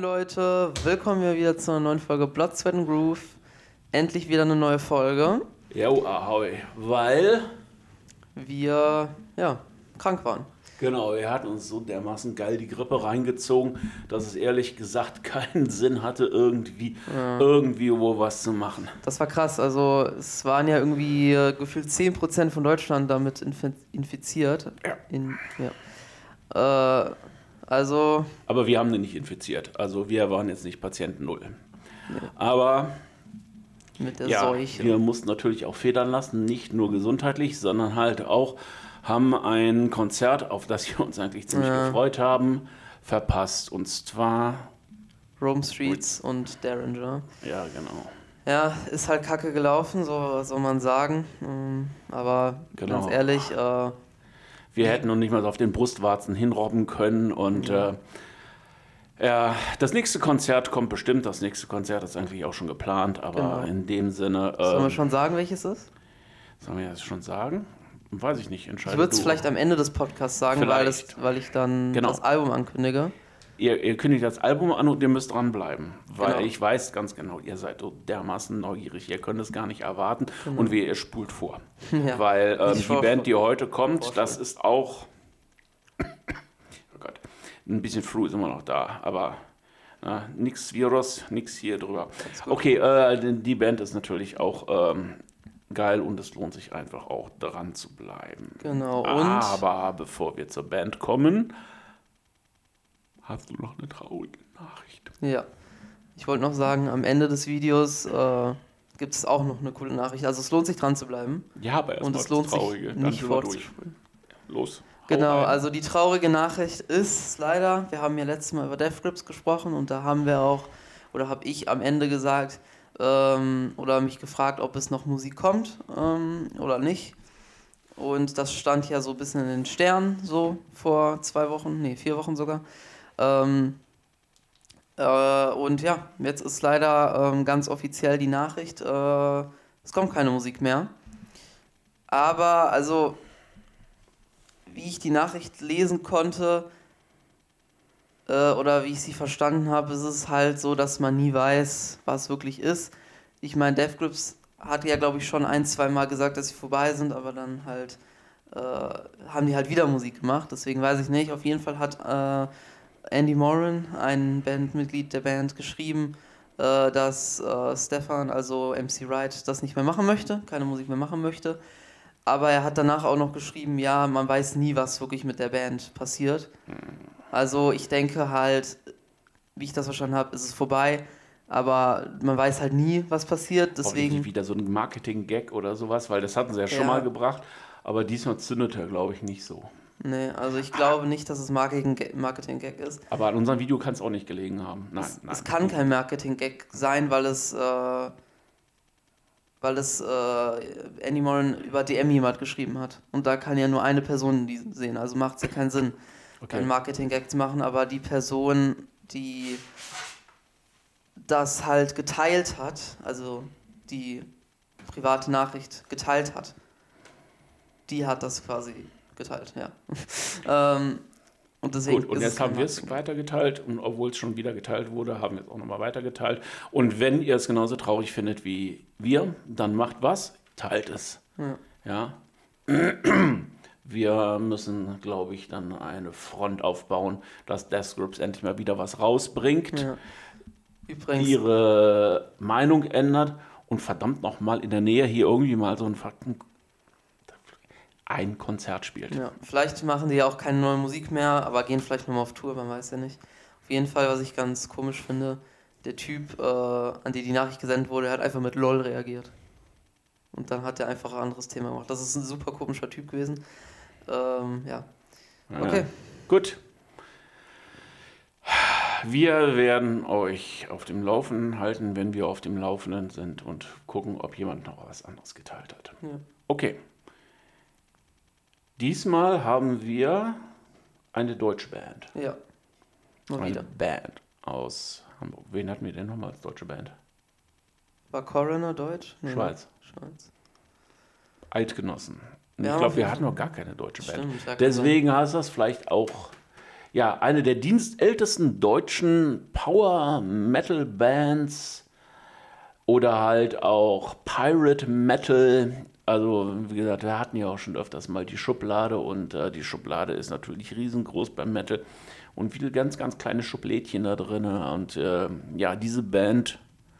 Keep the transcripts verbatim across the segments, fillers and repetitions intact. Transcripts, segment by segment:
Moin Leute, willkommen wieder zu einer neuen Folge Blood, Sweat and Groove. Endlich wieder eine neue Folge. Jo, ahoi, weil wir ja, krank waren. Genau, wir hatten uns so dermaßen geil die Grippe reingezogen, dass es ehrlich gesagt keinen Sinn hatte, irgendwie, ja. irgendwie wo was zu machen. Das war krass, also es waren ja irgendwie äh, gefühlt zehn Prozent von Deutschland damit inf- infiziert. Ja. In, ja. Äh, also... Aber wir haben den nicht infiziert, also wir waren jetzt nicht Patient Null. Nee. Aber... Mit der ja, Seuche. Wir mussten natürlich auch federn lassen, nicht nur gesundheitlich, sondern halt auch haben ein Konzert, auf das wir uns eigentlich ziemlich ja. gefreut haben, verpasst. Und zwar Rome Streets und Derringer. Ja, genau. Ja, ist halt kacke gelaufen, so was soll man sagen. Aber genau. ganz ehrlich... Äh, wir hätten noch nicht mal auf den Brustwarzen hinrobben können und... Ja. Äh, Ja, das nächste Konzert kommt bestimmt. Das nächste Konzert ist eigentlich auch schon geplant, aber genau. in dem Sinne... Ähm, Sollen wir schon sagen, welches ist? Sollen wir das schon sagen? Weiß ich nicht, entscheide Ich würde es vielleicht am Ende des Podcasts sagen, weil, das, weil ich dann genau. das Album ankündige. Ihr, ihr kündigt das Album an und ihr müsst dranbleiben, weil genau. ich weiß ganz genau, ihr seid so dermaßen neugierig, ihr könnt es gar nicht erwarten genau. und wir, ihr spult vor. Ja. Weil ähm, die Band, die heute kommt, das ist auch... Ein bisschen früh ist immer noch da, aber na, nix Virus, nix hier drüber. Okay, äh, die Band ist natürlich auch ähm, geil und es lohnt sich einfach auch dran zu bleiben. Genau. Und aber bevor wir zur Band kommen, hast du noch eine traurige Nachricht. Ja, ich wollte noch sagen, am Ende des Videos äh, gibt es auch noch eine coole Nachricht. Also es lohnt sich dran zu bleiben. Ja, aber erst und mal es lohnt das Traurige. sich nicht vorzuspulen. Los. Genau, also die traurige Nachricht ist leider, wir haben ja letztes Mal über Death Grips gesprochen und da haben wir auch, oder habe ich am Ende gesagt, ähm, oder mich gefragt, ob es noch Musik kommt ähm, oder nicht. Und das stand ja so ein bisschen in den Sternen, so vor zwei Wochen, nee, vier Wochen sogar. Ähm, äh, und ja, jetzt ist leider ähm, ganz offiziell die Nachricht, äh, es kommt keine Musik mehr. Aber, also... wie ich die Nachricht lesen konnte äh, oder wie ich sie verstanden habe, ist es halt so, dass man nie weiß, was wirklich ist. Ich meine, Death Grips hat ja, glaube ich, schon ein, zwei Mal gesagt, dass sie vorbei sind, aber dann halt äh, haben die halt wieder Musik gemacht, deswegen weiß ich nicht. Auf jeden Fall hat äh, Andy Moran, ein Bandmitglied der Band, geschrieben, äh, dass äh, Stefan, also M C Wright, das nicht mehr machen möchte, keine Musik mehr machen möchte. Aber er hat danach auch noch geschrieben, ja, man weiß nie, was wirklich mit der Band passiert. Also ich denke halt, wie ich das verstanden habe, ist es vorbei. Aber man weiß halt nie, was passiert. Deswegen auch wieder so ein Marketing-Gag oder sowas, weil das hatten sie ja schon ja. mal gebracht. Aber diesmal zündet er, glaube ich, nicht so. Nee, also ich glaube nicht, dass es Marketing-Gag ist. Aber an unserem Video kann es auch nicht gelegen haben. Nein, es, nein. Es kann kein Marketing-Gag sein, weil es... Äh, weil es äh, Andy Moran über D M jemand geschrieben hat. Und da kann ja nur eine Person die sehen, also macht es ja keinen Sinn, okay. einen Marketing-Gag zu machen, aber die Person, die das halt geteilt hat, also die private Nachricht geteilt hat, die hat das quasi geteilt, ja. ähm, Und, deswegen Gut, und jetzt haben wir es weitergeteilt und obwohl es schon wieder geteilt wurde, haben wir es auch nochmal weitergeteilt. Und wenn ihr es genauso traurig findet wie wir, dann macht was, teilt es. Ja. ja? Wir müssen, glaube ich, dann eine Front aufbauen, dass Death Grips endlich mal wieder was rausbringt, ja. Übrigens. ihre Meinung ändert und verdammt nochmal in der Nähe hier irgendwie mal so ein Fakten ein Konzert spielt. Ja, vielleicht machen die ja auch keine neue Musik mehr, aber gehen vielleicht nochmal auf Tour, man weiß ja nicht. Auf jeden Fall, was ich ganz komisch finde, der Typ, äh, an den die Nachricht gesendet wurde, hat einfach mit LOL reagiert. Und dann hat er einfach ein anderes Thema gemacht. Das ist ein super komischer Typ gewesen. Ähm, ja. Okay. Ja, gut. Wir werden euch auf dem Laufenden halten, wenn wir auf dem Laufenden sind und gucken, ob jemand noch was anderes geteilt hat. Ja. Okay. Diesmal haben wir eine deutsche Band. Ja, mal eine wieder. Band aus Hamburg. Wen hatten wir denn nochmal als deutsche Band? War Coroner deutsch? Nee, Schweiz. Schweiz. Eidgenossen. Ja, ich glaube, wir hatten noch gar keine deutsche Stimmt, Band. ja, Deswegen heißt das vielleicht auch ja, eine der dienstältesten deutschen Power-Metal-Bands oder halt auch Pirate Metal. Also, wie gesagt, wir hatten ja auch schon öfters mal die Schublade und äh, die Schublade ist natürlich riesengroß beim Metal und viele ganz, ganz kleine Schublädchen da drin. Und äh, ja, diese Band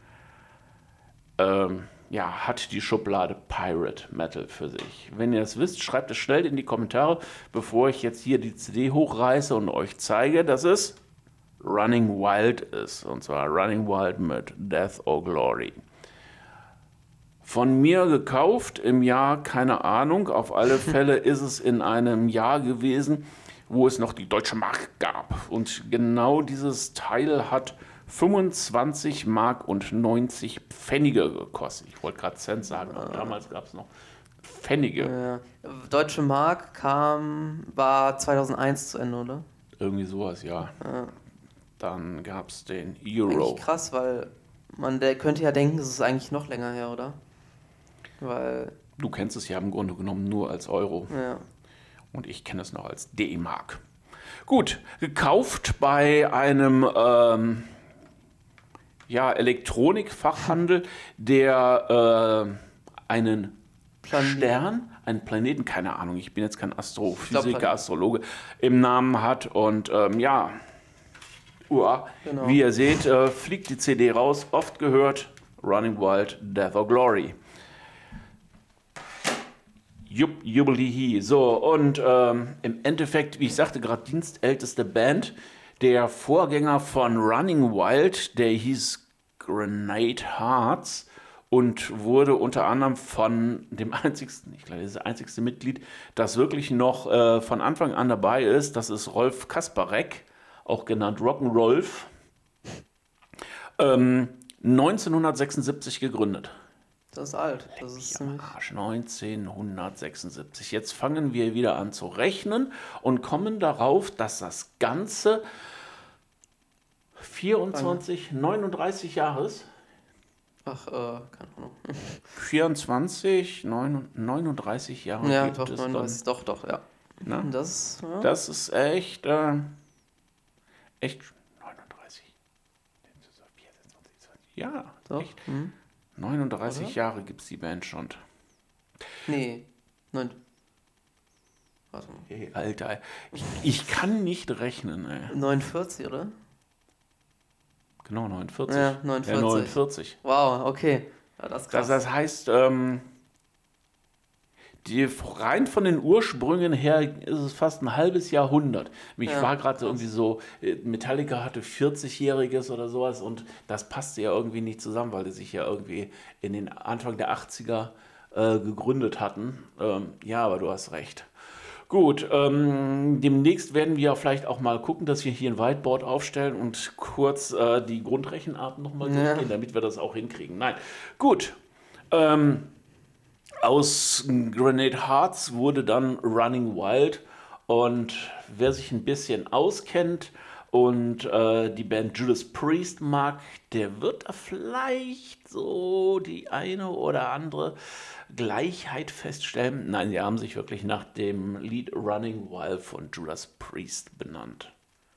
äh, ja, hat die Schublade Pirate Metal für sich. Wenn ihr das wisst, schreibt es schnell in die Kommentare, bevor ich jetzt hier die C D hochreiße und euch zeige, dass es Running Wild ist. Und zwar Running Wild mit Death or Glory. Von mir gekauft im Jahr, keine Ahnung, auf alle Fälle ist es in einem Jahr gewesen, wo es noch die Deutsche Mark gab. Und genau dieses Teil hat fünfundzwanzig Mark und neunzig Pfennige gekostet. Ich wollte gerade Cent sagen, aber damals gab es noch Pfennige. Ja. Deutsche Mark kam, war zweitausendeins zu Ende, oder? Irgendwie sowas, ja. ja. Dann gab es den Euro. Eigentlich krass, weil man der könnte ja denken, es ist eigentlich noch länger her, oder? Weil du kennst es ja im Grunde genommen nur als Euro. Ja. Und ich kenne es noch als D-Mark. Gut, gekauft bei einem ähm, ja, Elektronikfachhandel, der äh, einen Planet. Stern, einen Planeten, keine Ahnung, ich bin jetzt kein Astrophysiker, Astrologe, im Namen hat. Und ähm, ja, uah, genau. Wie ihr seht, äh, fliegt die C D raus, oft gehört, Running Wild, Death or Glory. Jupp, Jubilee. So, und ähm, im Endeffekt, wie ich sagte, gerade dienstälteste Band. Der Vorgänger von Running Wild, der hieß Grenade Hearts und wurde unter anderem von dem einzigsten, ich glaube, das einzigste Mitglied, das wirklich noch äh, von Anfang an dabei ist, das ist Rolf Kasparek, auch genannt Rock'n'Rolf, ähm, neunzehnhundertsechsundsiebzig gegründet. Das ist alt. Das ist ziemlich Arsch, neunzehnhundertsechsundsiebzig. Jetzt fangen wir wieder an zu rechnen und kommen darauf, dass das Ganze vierundzwanzig, neununddreißig Jahre ist. Ach, äh, keine Ahnung. vierundzwanzig, neununddreißig Jahre ja, gibt doch, es neununddreißig, dann. doch, doch, ja. Na? Das, ja. das ist echt, äh, echt neununddreißig. Ja, doch. Echt. Mhm. neununddreißig Oder? Jahre gibt es die Band schon. Nee, neun. Warte mal. Hey, Alter, ich, ich kann nicht rechnen, ey. neunundvierzig, oder? Genau, neunundvierzig. Ja, neunundvierzig. Ja, neunundvierzig. Wow, okay. Ja, das ist krass. Das, das heißt, ähm, die, rein von den Ursprüngen her ist es fast ein halbes Jahrhundert. Ich ja, war gerade irgendwie so, Metallica hatte vierzigjähriges oder sowas und das passte ja irgendwie nicht zusammen, weil die sich ja irgendwie in den Anfang der achtziger äh, gegründet hatten. Ähm, ja, aber du hast recht. Gut, ähm, demnächst werden wir vielleicht auch mal gucken, dass wir hier ein Whiteboard aufstellen und kurz äh, die Grundrechenarten nochmal ja. durchgehen, damit wir das auch hinkriegen. Nein, gut. Ähm, aus Grenade Hearts wurde dann Running Wild und wer sich ein bisschen auskennt und äh, die Band Judas Priest mag, der wird da vielleicht so die eine oder andere Gleichheit feststellen. Nein, sie haben sich wirklich nach dem Lied Running Wild von Judas Priest benannt.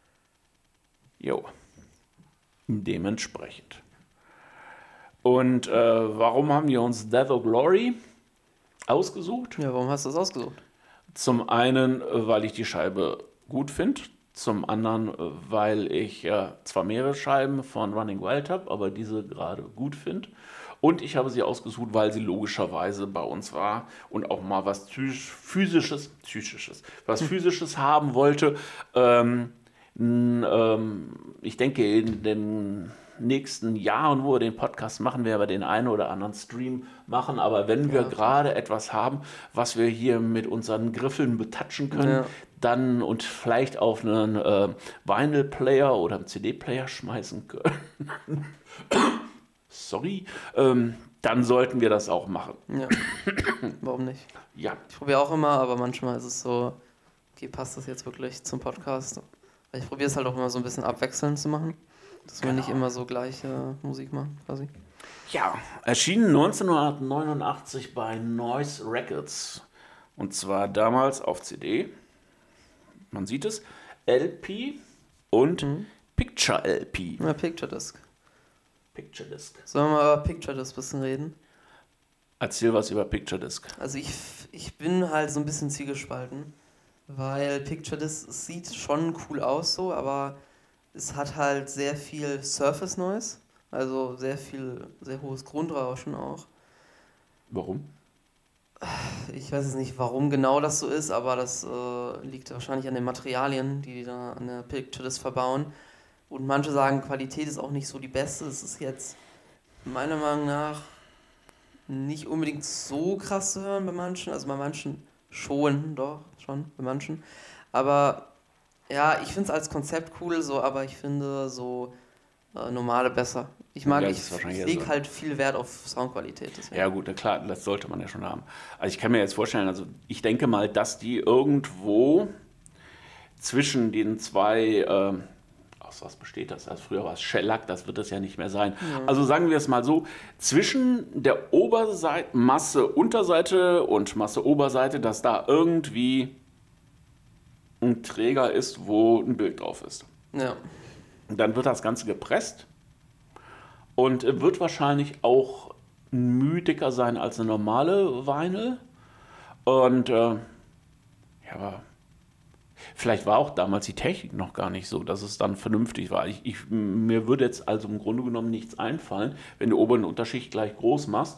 Jo. Dementsprechend. Und äh, warum haben wir uns Death or Glory ausgesucht? Ja, warum hast du das ausgesucht? Zum einen, weil ich die Scheibe gut finde. Zum anderen, weil ich äh, zwar mehrere Scheiben von Running Wild habe, aber diese gerade gut finde. Und ich habe sie ausgesucht, weil sie logischerweise bei uns war und auch mal was physisches, psychisches, was physisches haben wollte. Ähm, ähm, ich denke, in den nächsten Jahren, wo wir den Podcast machen, werden wir den einen oder anderen Stream machen. Aber wenn wir ja. gerade etwas haben, was wir hier mit unseren Griffeln betatschen können, ja. dann und vielleicht auf einen äh, Vinyl-Player oder einen C D-Player schmeißen können, sorry, ähm, dann sollten wir das auch machen. Ja. Warum nicht? Ja. Ich probiere auch immer, aber manchmal ist es so, okay, passt das jetzt wirklich zum Podcast? Weil ich probiere es halt auch immer so ein bisschen abwechselnd zu machen, dass wir genau. nicht immer so gleiche Musik machen, quasi. Ja, erschienen neunzehnhundertneunundachtzig bei Noise Records. Und zwar damals auf C D. Man sieht es. L P und mhm. Picture L P. Ja, Picture Disc. Picture Disc. Sollen wir mal über Picture Disc ein bisschen reden? Erzähl was über Picture Disc. Also ich, ich bin halt so ein bisschen zwiegespalten, weil Picture Disc sieht schon cool aus so, aber es hat halt sehr viel Surface Noise, also sehr viel, sehr hohes Grundrauschen auch. Warum? Ich weiß jetzt nicht, warum genau das so ist, aber das äh, liegt wahrscheinlich an den Materialien, die die da an der Picture Disc verbauen. Und manche sagen, Qualität ist auch nicht so die beste. Es ist jetzt meiner Meinung nach nicht unbedingt so krass zu hören bei manchen. Also bei manchen schon, doch, schon, bei manchen. Aber ja, ich finde es als Konzept cool, so, aber ich finde so äh, normale besser. Ich mag, ja, ich, ich lege so. halt viel Wert auf Soundqualität. Deswegen. Ja gut, klar, das sollte man ja schon haben. Also ich kann mir jetzt vorstellen, also ich denke mal, dass die irgendwo zwischen den zwei, äh, aus was besteht das? Also früher war es Shellac, das wird es ja nicht mehr sein. Ja. Also sagen wir es mal so, zwischen der Oberseite, Masse Unterseite und Masse Oberseite, dass da irgendwie ein Träger ist, wo ein Bild drauf ist. Ja. Und dann wird das Ganze gepresst. Und wird wahrscheinlich auch müh dicker sein als eine normale Vinyl. Und äh, ja, aber vielleicht war auch damals die Technik noch gar nicht so, dass es dann vernünftig war. Ich, ich, mir würde jetzt also im Grunde genommen nichts einfallen, wenn du oberen Unterschicht gleich groß machst.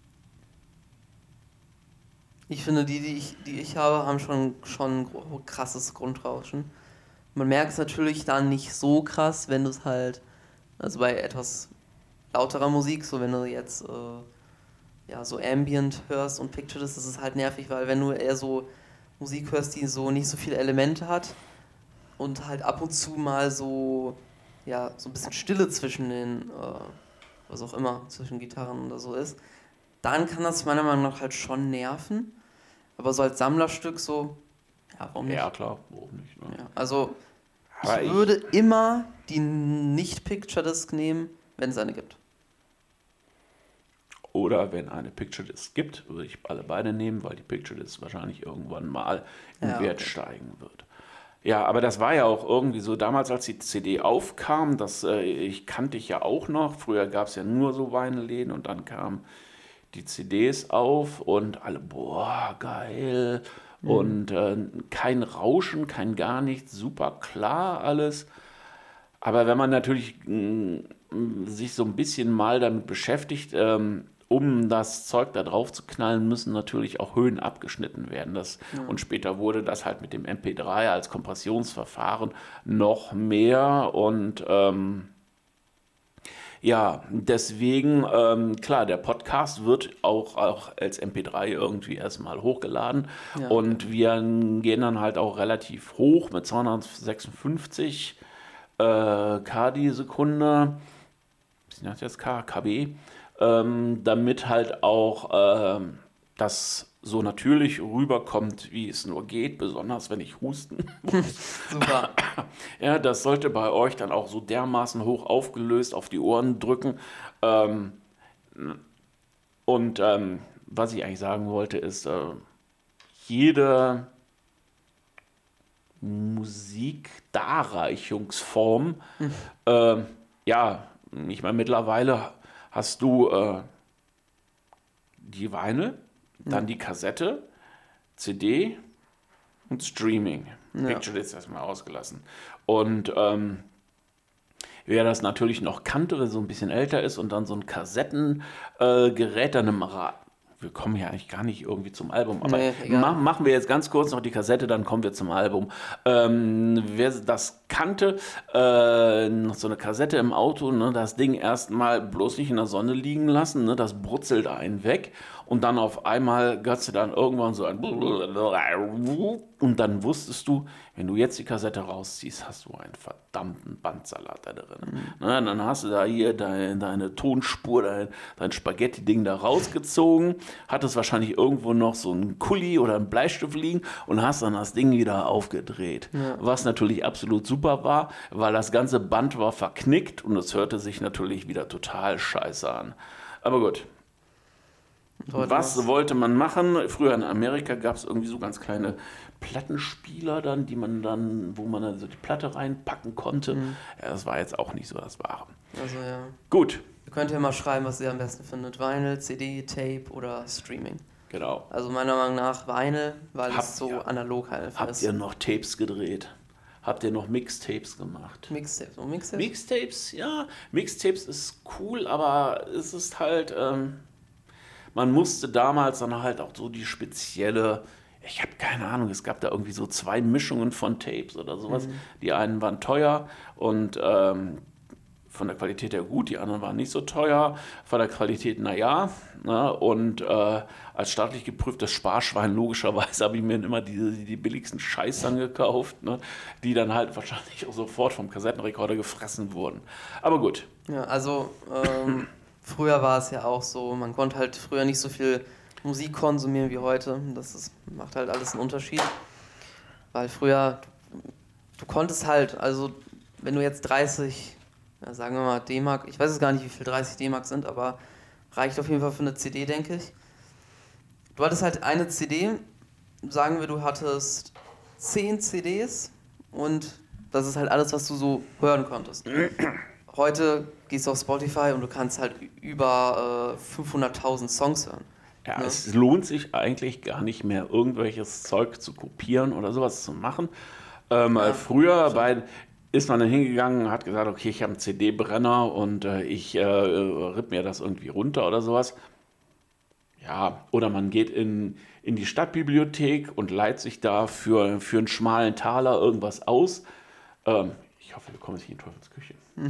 Ich finde, die, die ich, die ich habe, haben schon, schon ein krasses Grundrauschen. Man merkt es natürlich dann nicht so krass, wenn du es halt, also bei etwas lauterer Musik, so wenn du jetzt äh, ja, so Ambient hörst und Picture Disc, das ist halt nervig, weil wenn du eher so Musik hörst, die so nicht so viele Elemente hat und halt ab und zu mal so, ja, so ein bisschen Stille zwischen den, äh, was auch immer, zwischen Gitarren oder so ist, dann kann das meiner Meinung nach halt schon nerven. Aber so als Sammlerstück so, ja, warum nicht? Ja, klar, warum nicht? Ne? Ja, also ich, ich würde immer die Nicht-Picture-Disc nehmen, wenn es eine gibt. Oder wenn eine Picture Disc gibt, würde ich alle beide nehmen, weil die Picture Disc wahrscheinlich irgendwann mal im ja, Wert okay. steigen wird. Ja, aber das war ja auch irgendwie so, damals als die C D aufkam, das äh, ich kannte ich ja auch noch, früher gab es ja nur so Vinylläden und dann kamen die C Ds auf und alle, boah, geil. Mhm. Und äh, kein Rauschen, kein gar nichts, super klar alles. Aber wenn man natürlich mh, sich so ein bisschen mal damit beschäftigt, ähm, um das Zeug da drauf zu knallen, müssen natürlich auch Höhen abgeschnitten werden. Das, ja. Und später wurde das halt mit dem M P drei als Kompressionsverfahren noch mehr. Und ähm, ja, deswegen, ähm, klar, der Podcast wird auch, auch als M P drei irgendwie erstmal hochgeladen. Ja, und okay. wir gehen dann halt auch relativ hoch mit zweihundertsechsundfünfzig äh, K die Sekunde. Was ist jetzt K? K B. Ähm, damit halt auch ähm, das so natürlich rüberkommt, wie es nur geht, besonders wenn ich husten muss. Super. Ja, das sollte bei euch dann auch so dermaßen hoch aufgelöst auf die Ohren drücken. Ähm, und ähm, was ich eigentlich sagen wollte, ist, äh, jede Musikdarreichungsform, hm. äh, ja, ich meine, mittlerweile hast du äh, die Vinyl, dann ja. die Kassette, C D und Streaming. Ja. Picture ist erstmal ausgelassen. Und ähm, wer das natürlich noch kannte, wer so ein bisschen älter ist und dann so ein Kassettengerät, äh, dann im Rad. Wir kommen ja eigentlich gar nicht irgendwie zum Album, aber nee, ma- machen wir jetzt ganz kurz noch die Kassette, dann kommen wir zum Album. Ähm, wer das kannte, äh, noch so eine Kassette im Auto, ne, das Ding erstmal bloß nicht in der Sonne liegen lassen, ne, das brutzelt einen weg und dann auf einmal gehörst du dann irgendwann so ein und dann wusstest du, wenn du jetzt die Kassette rausziehst, hast du einen verdammten Bandsalat da drin. Mhm. Ne, dann hast du da hier deine, deine Tonspur, dein, dein Spaghetti-Ding da rausgezogen, hattest wahrscheinlich irgendwo noch so einen Kuli oder einen Bleistift liegen und hast dann das Ding wieder aufgedreht. Ja. Was natürlich absolut super war, weil das ganze Band war verknickt und es hörte sich natürlich wieder total scheiße an. Aber gut. Was wollte man machen? Früher in Amerika gab es irgendwie so ganz kleine Plattenspieler dann, die man dann, wo man dann so die Platte reinpacken konnte. Mhm. Ja, das war jetzt auch nicht so das Wahre. Also ja. Gut. Ihr könnt ja mal schreiben, was ihr am besten findet. Vinyl, C D, Tape oder Streaming. Genau. Also meiner Meinung nach Vinyl, weil habt es so ihr, analog halt ist. Habt ihr noch Tapes gedreht? Habt ihr noch Mixtapes gemacht? Mixtapes. Und Mixtapes? Mixtapes, ja. Mixtapes ist cool, aber es ist halt, ähm, man musste damals dann halt auch so die spezielle, ich habe keine Ahnung, es gab da irgendwie so zwei Mischungen von Tapes oder sowas. Mhm. Die einen waren teuer und ähm, von der Qualität her gut, die anderen waren nicht so teuer, von der Qualität naja. Ne? Und äh, als staatlich geprüftes Sparschwein logischerweise habe ich mir immer die, die billigsten Scheiß dann gekauft, ne? Die dann halt wahrscheinlich auch sofort vom Kassettenrekorder gefressen wurden. Aber gut. Ja, also ähm, früher war es ja auch so, man konnte halt früher nicht so viel Musik konsumieren wie heute. Das ist, macht halt alles einen Unterschied. Weil früher, du, du konntest halt, also wenn du jetzt dreißig... Ja, sagen wir mal D-Mark, ich weiß jetzt gar nicht, wie viel dreißig D-Mark sind, aber reicht auf jeden Fall für eine C D, denke ich. Du hattest halt eine C D, sagen wir, du hattest zehn C Ds und das ist halt alles, was du so hören konntest. Heute gehst du auf Spotify und du kannst halt über äh, fünfhunderttausend Songs hören. Ja, ne? Es lohnt sich eigentlich gar nicht mehr, irgendwelches Zeug zu kopieren oder sowas zu machen. Ähm, ja, früher bei... ist man dann hingegangen und hat gesagt, okay, ich habe einen C D-Brenner und äh, ich äh, ripp mir das irgendwie runter oder sowas. Ja, oder man geht in, in die Stadtbibliothek und leiht sich da für, für einen schmalen Taler irgendwas aus. Ähm, ich hoffe, wir kommen jetzt nicht in Teufelsküche. Hm.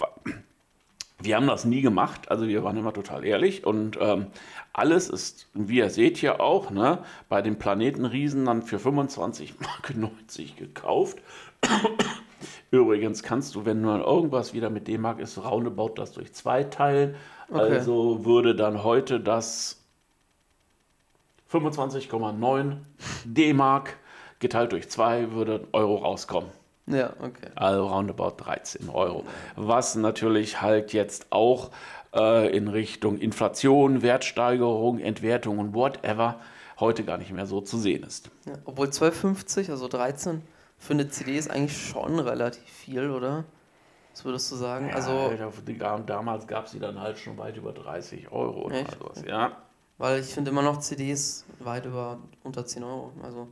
Wir haben das nie gemacht, also wir waren immer total ehrlich und ähm, alles ist, wie ihr seht hier auch, ne, bei den Planetenriesen dann für fünfundzwanzig Mark neunzig gekauft. Übrigens kannst du, wenn nur irgendwas wieder mit D-Mark ist, roundabout das durch zwei teilen. Okay. Also würde dann heute das fünfundzwanzig Komma neun D-Mark geteilt durch zwei würde Euro rauskommen. Ja, okay. Also roundabout dreizehn Euro. Was natürlich halt jetzt auch äh, in Richtung Inflation, Wertsteigerung, Entwertung und whatever heute gar nicht mehr so zu sehen ist. Ja, obwohl zwölf fünfzig, also dreizehn, für eine C D ist eigentlich schon relativ viel, oder? Was würdest du sagen? Ja, also damals gab es die dann halt schon weit über dreißig Euro oder echt? sowas, ja. Weil ich finde immer noch C Ds weit über unter zehn Euro. Also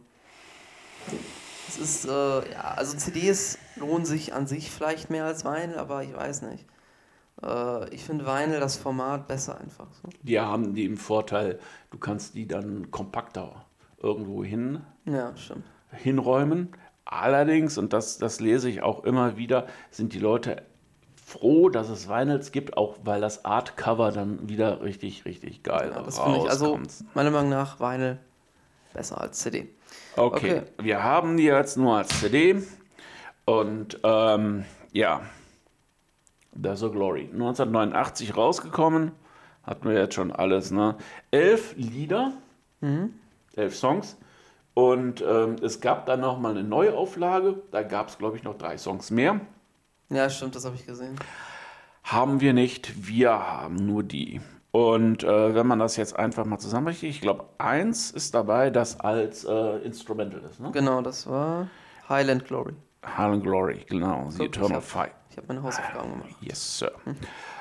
es ist, äh, ja, also C Ds lohnen sich an sich vielleicht mehr als Vinyl, aber ich weiß nicht. Äh, ich finde Vinyl, das Format, besser einfach. So. Die haben den Vorteil, du kannst die dann kompakter irgendwo hin ja, stimmt. hinräumen. Allerdings, und das, das lese ich auch immer wieder, sind die Leute froh, dass es Vinyls gibt, auch weil das Artcover dann wieder richtig, richtig geil ja, das finde ich, also meiner Meinung nach Vinyl besser als C D. Okay, okay. Wir haben die jetzt nur als C D und ähm, ja, There's a Glory. neunzehnhundertneunundachtzig rausgekommen, hatten wir jetzt schon alles, ne? Elf Lieder, mhm. elf Songs. Und ähm, es gab dann nochmal eine Neuauflage, da gab es, glaube ich, noch drei Songs mehr. Ja, stimmt, das habe ich gesehen. Haben wir nicht, wir haben nur die. Und äh, wenn man das jetzt einfach mal zusammenrechnet, ich glaube, eins ist dabei, das als äh, Instrumental ist, ne? Genau, das war Highland Glory. Highland Glory, genau, The Eternal Fire. Ich habe meine Hausaufgaben gemacht. Yes, Sir. Hm.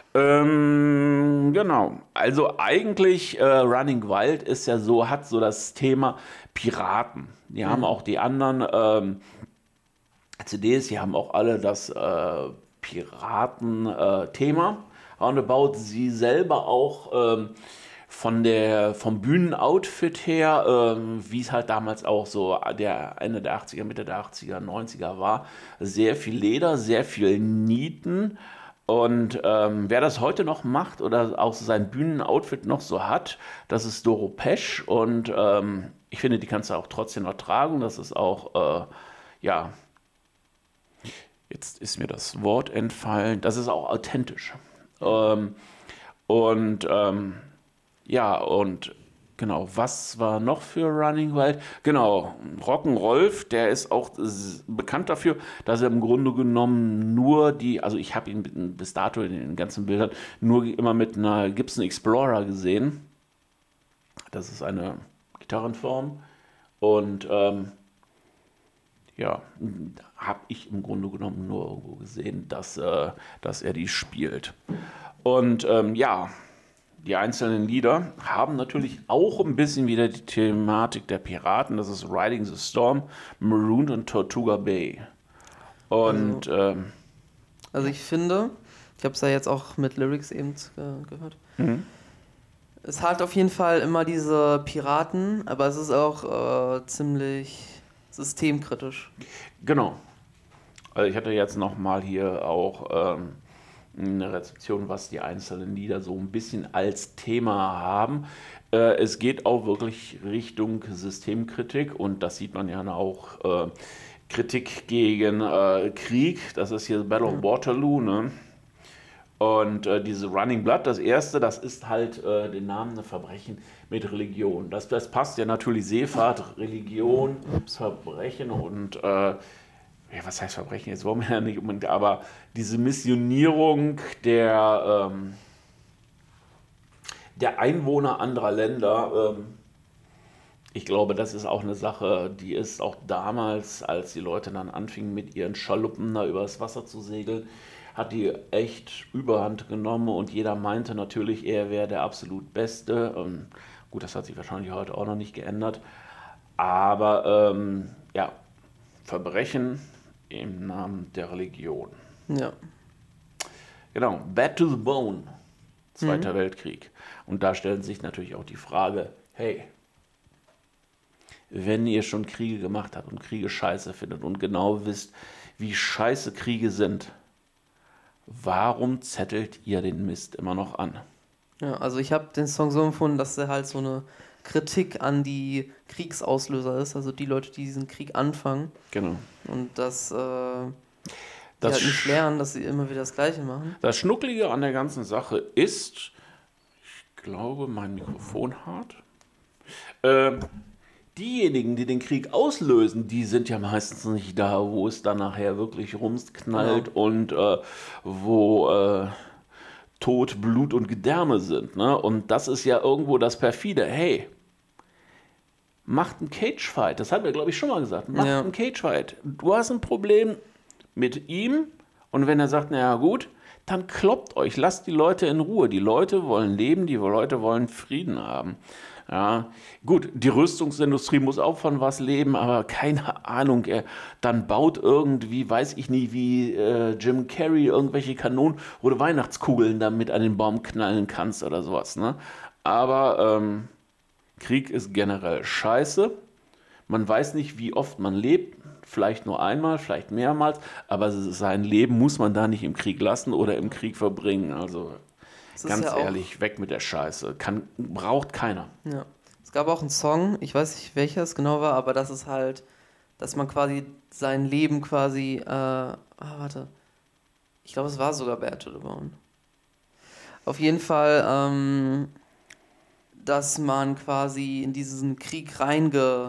Ähm, genau, also eigentlich äh, Running Wild ist ja so, hat so das Thema Piraten. Die mhm. haben auch die anderen ähm, C Ds, die haben auch alle das äh, Piraten-Thema. Äh, Roundabout, sie selber auch ähm, von der, vom Bühnenoutfit her, ähm, wie es halt damals auch so der Ende der achtziger, Mitte der achtziger, neunziger war, sehr viel Leder, sehr viel Nieten. Und ähm, wer das heute noch macht oder auch so sein Bühnenoutfit noch so hat, das ist Doro Pesch. Und ähm, ich finde, die kannst du auch trotzdem noch tragen. Das ist auch, äh, ja, jetzt ist mir das Wort entfallen, das ist auch authentisch. Ähm, und ähm, ja, und genau, was war noch für Running Wild? Genau, Rock'n'Rolf, der ist auch bekannt dafür, dass er im Grunde genommen nur die, also ich habe ihn bis dato in den ganzen Bildern nur immer mit einer Gibson Explorer gesehen. das ist eine Gitarrenform. Und ähm, ja, habe ich im Grunde genommen nur irgendwo gesehen, dass, äh, dass er die spielt. Und ähm, ja, die einzelnen Lieder haben natürlich auch ein bisschen wieder die Thematik der Piraten. Das ist Riding the Storm, Marooned und Tortuga Bay. Und also, ähm, also ich finde, ich habe es ja jetzt auch mit Lyrics eben ge- gehört. Mhm. Es hat auf jeden Fall immer diese Piraten, aber es ist auch äh, ziemlich systemkritisch. Genau. Also ich hatte jetzt nochmal hier auch ähm, eine Rezeption, was die einzelnen Lieder so ein bisschen als Thema haben. Äh, es geht auch wirklich Richtung Systemkritik und das sieht man ja auch äh, Kritik gegen äh, Krieg. Das ist hier Battle of Waterloo, ne? Und äh, diese Running Blood, das erste, das ist halt äh, den Namen eine Verbrechen mit Religion. Das, das passt ja natürlich Seefahrt, Religion, Verbrechen und äh, ja, was heißt Verbrechen? Jetzt wollen wir ja nicht unbedingt, aber diese Missionierung der, ähm, der Einwohner anderer Länder, ähm, ich glaube, das ist auch eine Sache, die ist auch damals, als die Leute dann anfingen mit ihren Schaluppen da übers Wasser zu segeln, hat die echt Überhand genommen und jeder meinte natürlich, er wäre der absolut Beste. Ähm, gut, das hat sich wahrscheinlich heute auch noch nicht geändert. Aber ähm, ja, Verbrechen im Namen der Religion. Ja. Genau, Bad to the Bone, Zweiter Mhm. Weltkrieg. Und da stellt sich natürlich auch die Frage, hey, wenn ihr schon Kriege gemacht habt und Kriege scheiße findet und genau wisst, wie scheiße Kriege sind, warum zettelt ihr den Mist immer noch an? Ja, also ich habe den Song so empfunden, dass er halt so eine Kritik an die Kriegsauslöser ist, also die Leute, die diesen Krieg anfangen. Genau. Und dass äh, die Das, halt nicht Sch lernen, dass sie immer wieder das Gleiche machen. das Schnucklige an der ganzen Sache ist, ich glaube, mein Mikrofon hart. Äh, diejenigen, die den Krieg auslösen, die sind ja meistens nicht da, wo es dann nachher wirklich rumsknallt Genau. und äh, wo äh, Tod, Blut und Gedärme sind. Ne? Und das ist ja irgendwo das perfide. Hey, macht einen Cagefight. Das haben wir, glaube ich, schon mal gesagt. Macht Ja. einen Cagefight. Du hast ein Problem mit ihm und wenn er sagt, naja gut, dann kloppt euch, lasst die Leute in Ruhe. Die Leute wollen leben, die Leute wollen Frieden haben. Ja, gut, die Rüstungsindustrie muss auch von was leben, aber keine Ahnung, er dann baut irgendwie, weiß ich nicht, wie äh, Jim Carrey irgendwelche Kanonen oder Weihnachtskugeln damit an den Baum knallen kannst oder sowas. Ne? Aber ähm, Krieg ist generell scheiße. Man weiß nicht, wie oft man lebt. Vielleicht nur einmal, vielleicht mehrmals. Aber sein Leben muss man da nicht im Krieg lassen oder im Krieg verbringen. Also Es ist ganz ja auch, ehrlich, weg mit der Scheiße. Kann, braucht keiner. ja. Es gab auch einen Song, ich weiß nicht, welcher es genau war, aber das ist halt, dass man quasi sein Leben quasi, äh, ah, warte. Ich glaube, es war sogar Bad to the Bone. Auf jeden Fall, ähm, dass man quasi in diesen Krieg reingezwungen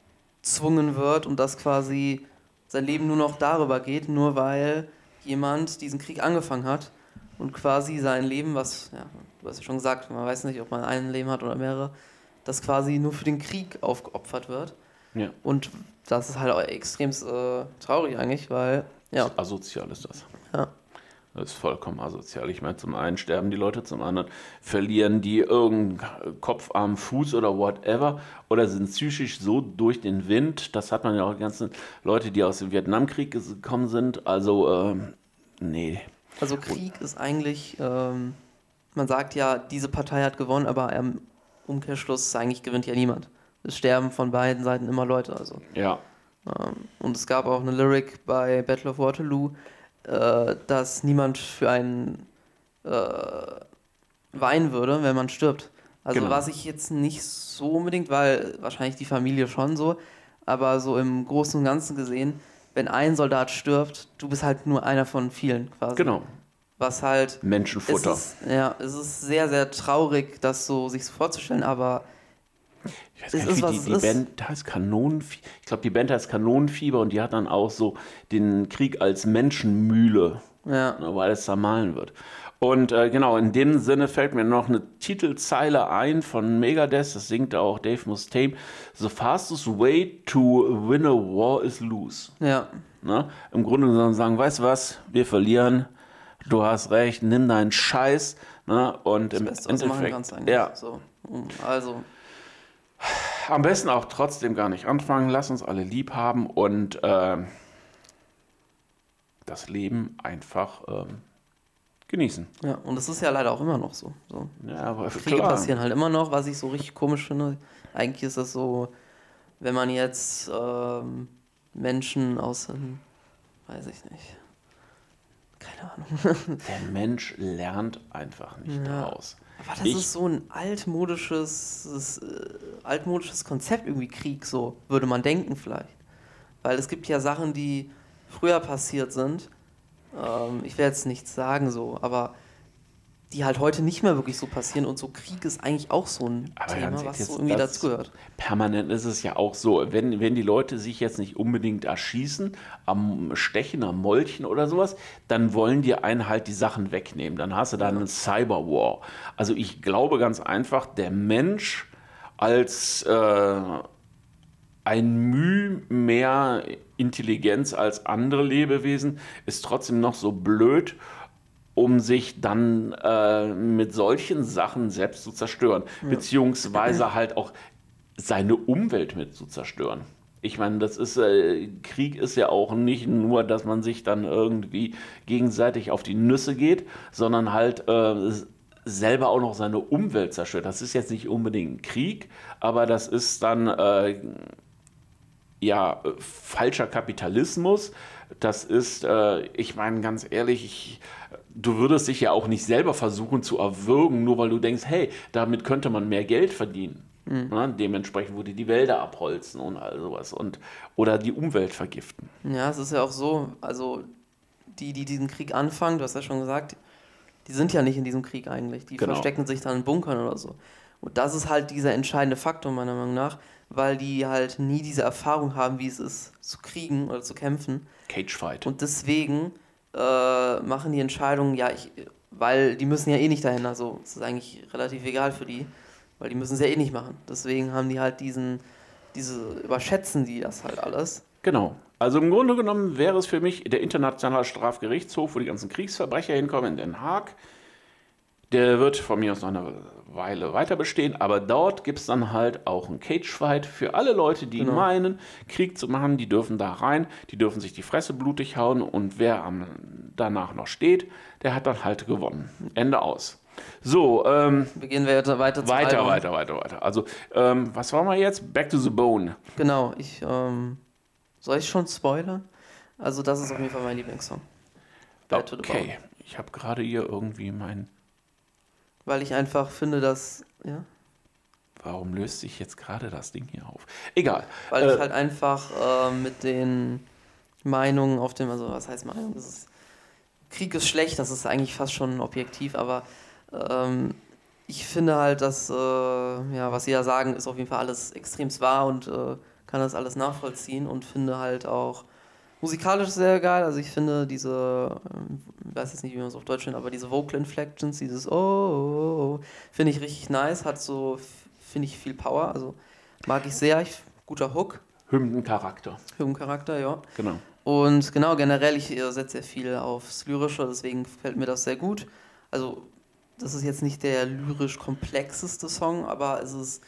wird und dass quasi sein Leben nur noch darüber geht, nur weil jemand diesen Krieg angefangen hat und quasi sein Leben, was, ja, du hast ja schon gesagt, man weiß nicht, ob man ein Leben hat oder mehrere, das quasi nur für den Krieg aufgeopfert wird. Ja. Und das ist halt auch extrem äh, traurig eigentlich, weil, ja. Asozial ist das. Ja. Das ist vollkommen asozial. Ich meine, zum einen sterben die Leute, zum anderen verlieren die irgendeinen Kopf, Arm, Fuß oder whatever oder sind psychisch so durch den Wind. Das hat man ja auch die ganzen Leute, die aus dem Vietnamkrieg gekommen sind. Also, ähm, nee. Also Krieg ist eigentlich, ähm, man sagt ja, diese Partei hat gewonnen, aber im Umkehrschluss eigentlich gewinnt ja niemand. Es sterben von beiden Seiten immer Leute. Also. Ja. Ähm, und es gab auch eine Lyric bei Battle of Waterloo, äh, dass niemand für einen äh, weinen würde, wenn man stirbt. Also Genau. was ich jetzt nicht so unbedingt, weil wahrscheinlich die Familie schon so, aber so im Großen und Ganzen gesehen, wenn ein Soldat stirbt, du bist halt nur einer von vielen quasi. Genau. Was halt... Menschenfutter. Es ist, ja, es ist sehr, sehr traurig, das so sich so vorzustellen, aber Ich weiß es gar nicht, ist, wie was die, es die ist. Band heißt Kanonenfieber. Ich glaube, die Band heißt Kanonenfieber und die hat dann auch so den Krieg als Menschenmühle, Ja. ne, weil es zermahlen wird. Und äh, genau, in dem Sinne fällt mir noch eine Titelzeile ein von Megadeth, das singt auch Dave Mustaine. The fastest way to win a war is lose. Ja. Ne? Im Grunde genommen sagen, weißt du was, wir verlieren, du hast recht, nimm deinen Scheiß. Ne? Und das im Beste, was Endeffekt, du machen kannst ja. So. Also. Am besten auch trotzdem gar nicht anfangen, lass uns alle lieb haben und äh, das Leben einfach ähm, genießen. Ja, und das ist ja leider auch immer noch so. so. Ja, aber Kriege klar. passieren halt immer noch, was ich so richtig komisch finde. Eigentlich ist das so, wenn man jetzt ähm, Menschen aus, ähm, weiß ich nicht, keine Ahnung. Der Mensch lernt einfach nicht ja. daraus. Aber das ich, ist so ein altmodisches, äh, altmodisches Konzept irgendwie, Krieg, so würde man denken vielleicht. Weil es gibt ja Sachen, die früher passiert sind, ähm, ich werde jetzt nichts sagen so, aber die halt heute nicht mehr wirklich so passieren und so Krieg ist eigentlich auch so ein aber Thema, was jetzt, so irgendwie dazugehört. Permanent ist es ja auch so, wenn, wenn die Leute sich jetzt nicht unbedingt erschießen, am Stechen, am Molchen oder sowas, dann wollen die einen halt die Sachen wegnehmen. Dann hast du da einen Cyberwar. Also ich glaube ganz einfach, der Mensch als äh, ein Müh mehr Intelligenz als andere Lebewesen ist trotzdem noch so blöd, um sich dann äh, mit solchen Sachen selbst zu zerstören, ja. beziehungsweise halt auch seine Umwelt mit zu zerstören. Ich meine, das ist äh, Krieg ist ja auch nicht nur, dass man sich dann irgendwie gegenseitig auf die Nüsse geht, sondern halt äh, selber auch noch seine Umwelt zerstört. Das ist jetzt nicht unbedingt Krieg, aber das ist dann äh, ja falscher Kapitalismus. Das ist, äh, ich meine ganz ehrlich, ich, du würdest dich ja auch nicht selber versuchen zu erwürgen, nur weil du denkst, hey, damit könnte man mehr Geld verdienen. Mhm. Ja, dementsprechend würde die Wälder abholzen und all sowas und oder die Umwelt vergiften. Ja, es ist ja auch so, also die, die diesen Krieg anfangen, du hast ja schon gesagt, die sind ja nicht in diesem Krieg eigentlich. Die genau. verstecken sich dann in Bunkern oder so. Und das ist halt dieser entscheidende Faktor meiner Meinung nach, weil die halt nie diese Erfahrung haben, wie es ist, zu kriegen oder zu kämpfen. Cagefight. Und deswegen äh, machen die Entscheidungen, ja, ich, weil die müssen ja eh nicht dahin, also es ist eigentlich relativ egal für die, weil die müssen es ja eh nicht machen. Deswegen haben die halt diesen, diese, überschätzen die das halt alles. Genau. Also im Grunde genommen wäre es für mich der Internationale Strafgerichtshof, wo die ganzen Kriegsverbrecher hinkommen, in Den Haag. Der wird von mir aus noch eine Weile weiter bestehen, aber dort gibt es dann halt auch einen Cagefight für alle Leute, die genau. meinen, Krieg zu machen, die dürfen da rein, die dürfen sich die Fresse blutig hauen und wer am, danach noch steht, der hat dann halt gewonnen. Ende aus. So, ähm... Beginnen wir weiter, weiter zum Weiter, Album. weiter, weiter, weiter. Also, ähm, was waren wir jetzt? Back to the Bone. Genau, ich, ähm... Soll ich schon spoilern? Also das ist auf jeden Fall mein Lieblingssong. Back to the Bone. Okay, ich habe gerade hier irgendwie mein... Weil ich einfach finde, dass... Ja? Warum löst sich jetzt gerade das Ding hier auf? Egal. Weil äh, ich halt einfach äh, mit den Meinungen auf dem... Also was heißt Meinung? Das ist, Krieg ist schlecht, das ist eigentlich fast schon objektiv, aber ähm, ich finde halt, dass... Äh, ja, was sie da sagen, ist auf jeden Fall alles extremst wahr und... Äh, kann das alles nachvollziehen und finde halt auch musikalisch sehr geil. Also ich finde diese, ich weiß jetzt nicht, wie man es auf Deutsch nennt, aber diese Vocal Inflections, dieses Oh, oh, oh finde ich richtig nice, hat so, finde ich, viel Power. Also mag ich sehr, ich, guter Hook. Hymnencharakter. Hymnencharakter, ja. Genau. Und genau, generell, ich setze sehr viel aufs Lyrische, deswegen gefällt mir das sehr gut. Also das ist jetzt nicht der lyrisch komplexeste Song, aber es ist...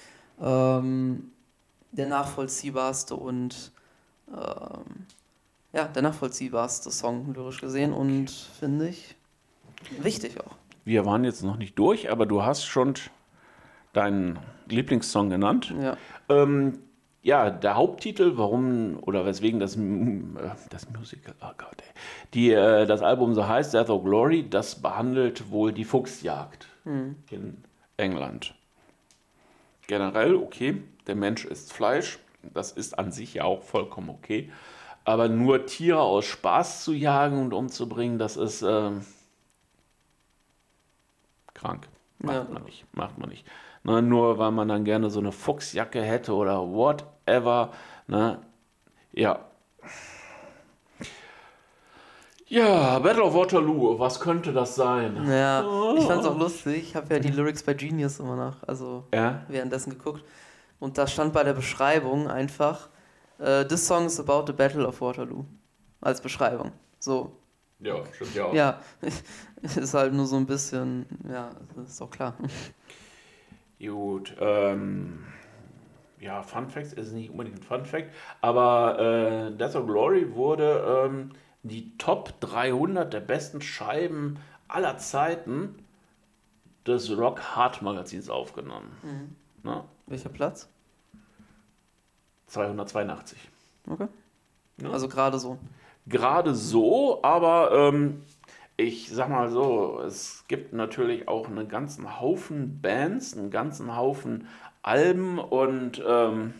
Ähm, der nachvollziehbarste und ähm, ja, der nachvollziehbarste Song, lyrisch gesehen und finde ich wichtig auch. Wir waren jetzt noch nicht durch, aber du hast schon deinen Lieblingssong genannt. Ja. Ähm, ja, der Haupttitel, warum oder weswegen das, äh, das Musical, oh Gott, ey, die, äh, das Album so heißt, Death or Glory, das behandelt wohl die Fuchsjagd hm. in England. Generell, okay, der Mensch isst Fleisch, das ist an sich ja auch vollkommen okay, aber nur Tiere aus Spaß zu jagen und umzubringen, das ist äh, krank. Macht ja. man nicht, macht man nicht. Ne, nur weil man dann gerne so eine Fuchsjacke hätte oder whatever, ne, ja. Ja, Battle of Waterloo, was könnte das sein? Ja, oh. Ich fand's auch lustig. Ich habe ja die Lyrics bei Genius immer nach, also ja? währenddessen geguckt. Und da stand bei der Beschreibung einfach, uh, this song is about the Battle of Waterloo. Als Beschreibung. So. Ja, stimmt ja auch. Ja, ist halt nur so ein bisschen, ja, ist auch klar. Gut, ähm... ja, Fun Facts ist nicht unbedingt ein Fun Fact, aber äh, Death or Glory wurde ähm, die Top dreihundert der besten Scheiben aller Zeiten des Rock Hard Magazins aufgenommen. Mhm. Na? Welcher Platz? zweihundertzweiundachtzig. Okay. Ja. Also gerade so. Gerade so, aber ähm, ich sag mal so, es gibt natürlich auch einen ganzen Haufen Bands, einen ganzen Haufen Alben und ähm,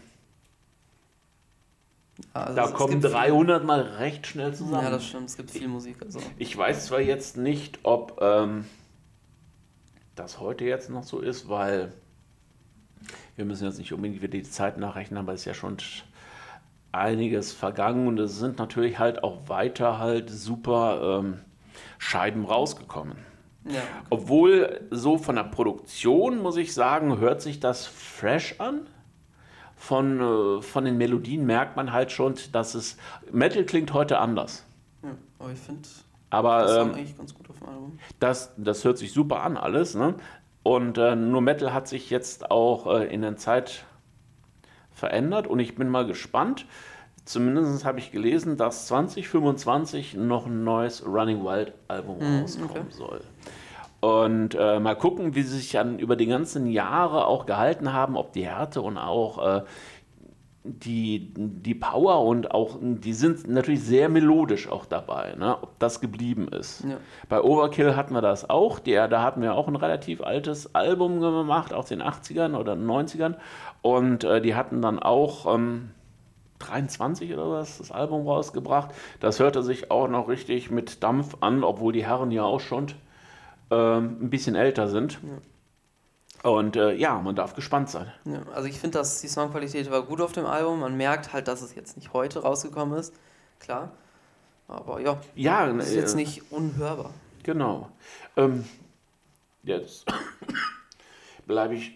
also da kommen dreihundert mal recht schnell zusammen. Ja, das stimmt, es gibt viel Musik. Also. Ich weiß zwar jetzt nicht, ob ähm, das heute jetzt noch so ist, weil wir müssen jetzt nicht unbedingt wieder die Zeit nachrechnen, aber es ist ja schon einiges vergangen und es sind natürlich halt auch weiter halt super ähm, Scheiben rausgekommen. Ja, okay. Obwohl so von der Produktion, muss ich sagen, hört sich das fresh an. Von, äh, von den Melodien merkt man halt schon, dass es... Metal klingt heute anders. Ja, aber ich finde, das ist ähm, eigentlich ganz gut auf dem Album. Das, das hört sich super an alles. Ne? Und äh, nur Metal hat sich jetzt auch äh, in der Zeit verändert und ich bin mal gespannt. Zumindest habe ich gelesen, dass zwanzig fünfundzwanzig noch ein neues Running Wild Album Mhm, rauskommen okay. soll. Und äh, mal gucken, wie sie sich dann über die ganzen Jahre auch gehalten haben, ob die Härte und auch äh, die, die Power und auch, die sind natürlich sehr melodisch auch dabei, ne? Ob das geblieben ist. Ja. Bei Overkill hatten wir das auch, der, da hatten wir auch ein relativ altes Album gemacht, aus den achtzigern oder neunzigern und äh, die hatten dann auch ähm, dreiundzwanzig oder was, das Album rausgebracht. Das hörte sich auch noch richtig mit Dampf an, obwohl die Herren ja auch schon ähm, ein bisschen älter sind. Ja. Und äh, ja, man darf gespannt sein. Ja, also ich finde, dass die Songqualität war gut auf dem Album. Man merkt halt, dass es jetzt nicht heute rausgekommen ist. Klar. Aber ja, ja es ist äh, jetzt nicht unhörbar. Genau. Ähm, jetzt bleibe ich...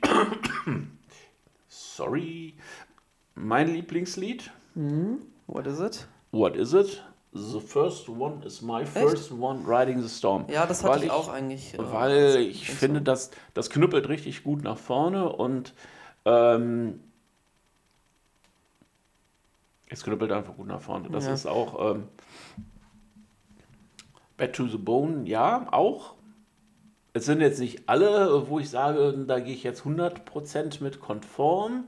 Sorry. Mein Lieblingslied. Mhm. What is it? What is it? The first one is my first Echt? one, Riding the Storm. Ja, das hatte ich, ich auch eigentlich. Äh, weil ich finde, so. das, das knüppelt richtig gut nach vorne und ähm, es knüppelt einfach gut nach vorne. Das ja. ist auch ähm, Bad to the Bone, ja, auch. Es sind jetzt nicht alle, wo ich sage, da gehe ich jetzt hundert Prozent mit konform.